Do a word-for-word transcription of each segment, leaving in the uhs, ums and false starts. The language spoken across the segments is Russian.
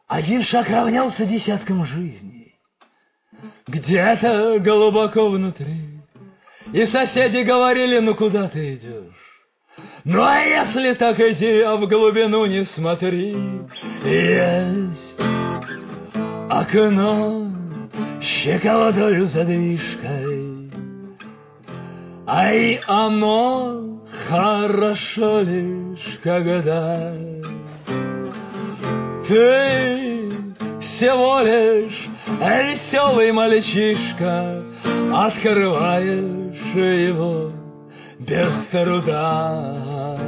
Один шаг равнялся десяткам жизней. Где-то глубоко внутри. И соседи говорили: ну куда ты идешь? Ну а если так иди, а в глубину не смотри. Есть окно с щеколотою задвижкой, ай, оно хорошо лишь когда ты всего лишь веселый мальчишка, открываешь его без труда.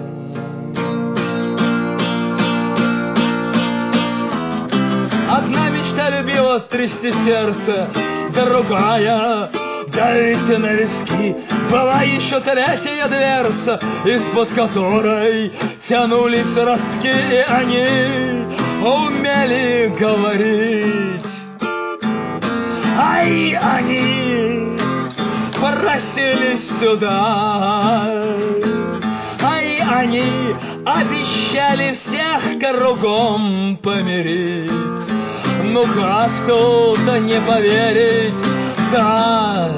Одна мечта любила трясти сердце, другая давить на виски. Была еще третья дверца, из-под которой тянулись ростки, и они умели говорить. Ай, они просились сюда. Ай, они обещали всех кругом помирить. Ну как тут не поверить, да.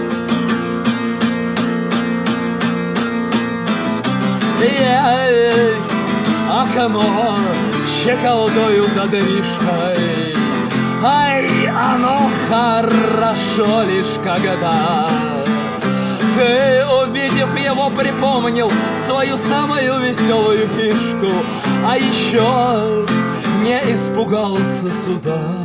Есть окно с щеколдою задвижкой, ай, оно хорошо лишь когда ты, увидев его, припомнил свою самую веселую фишку, а еще не испугался суда.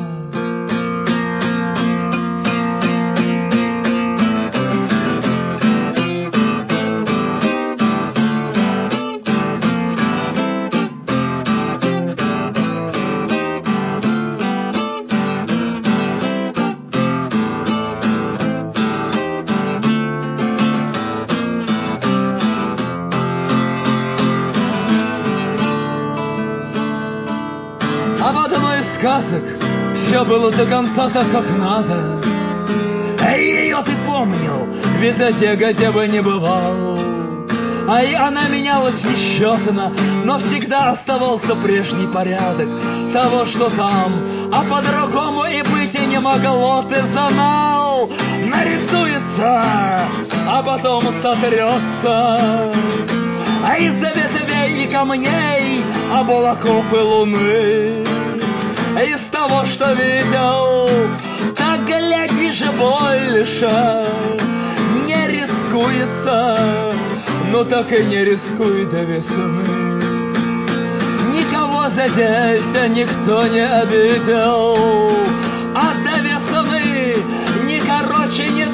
А в одной из сказок все было до конца так, как надо. Ее ты помнил, везде, где бы не бывал. А и она менялась несчетно, но всегда оставался прежний порядок того, что там, а по-другому и быть и не могло. Ты знал, нарисуется, а потом сотрется, а из-за ветвей и камней, облаков и луны. Из того, что видел, так глядишь больше не рискуется, ну так и не рискуй до весны. Никого здесь никто не обидел, а до весны ни короче, ни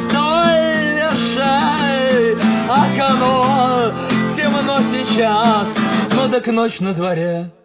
дольше. Окно темно сейчас, но так ночь на дворе.